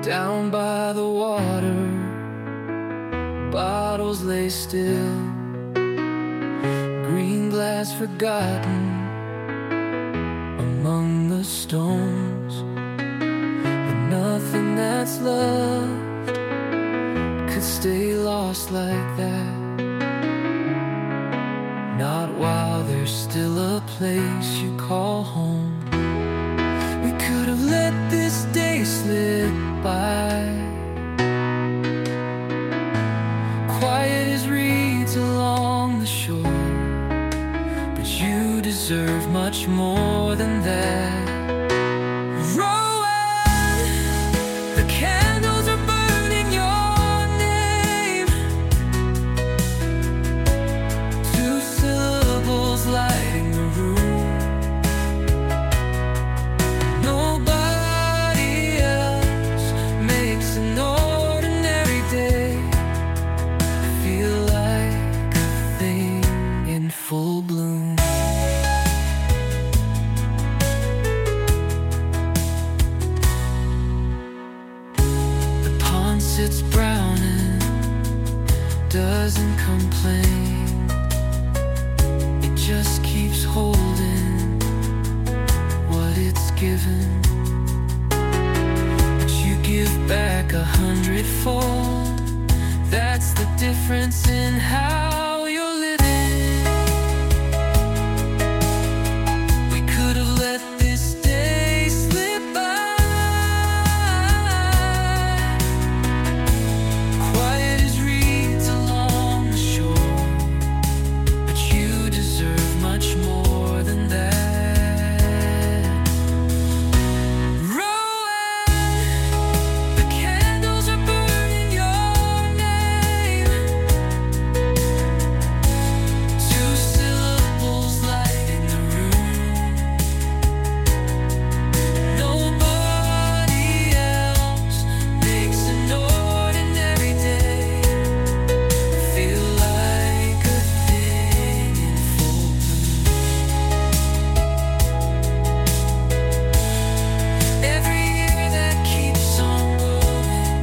Down by the water, bottles lay still, green glass forgotten among the stones. But nothing that's loved could stay lost like that. Not while there's still a place you call home. We could have let this day slip by, quiet as reeds along the shore. But you deserve much more than that. Rowan, the candles are burning your name. Two syllables lighting the room. Nobody else makes an ordinary day feel like a thing in full bloom. The pond sits browning, doesn't complain. It just keeps holding what it's given. But you give back 100-fold. That's the difference in how you're living. We could have let this day slip by, quiet as reeds along the shore. But you deserve much more than that. Rowan, the candles are burning your name. Two syllables lighting the room. Nobody else makes an ordinary day feel like a thing in full bloom. Every year that keeps on going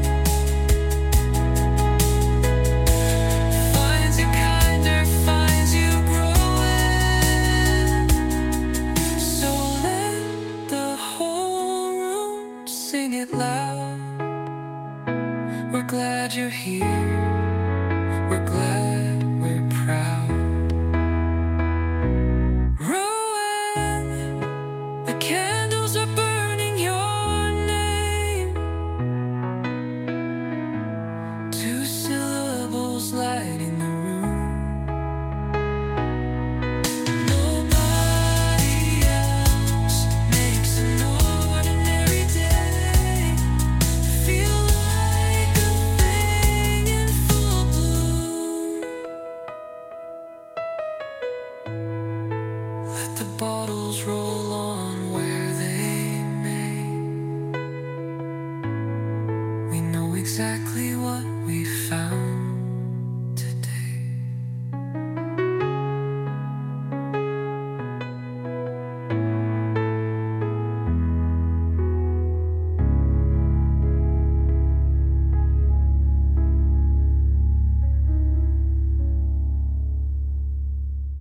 finds you kinder, finds you growing. So let the whole room sing it loud. We're glad you're here. We're glad, we're proud. Rowan, the candles are burning your name. Two syllables lighting the room. Nobody else makes an ordinary day feel like a thing in full bloom. Let the bottles roll on where they may. We know exactly what we feel.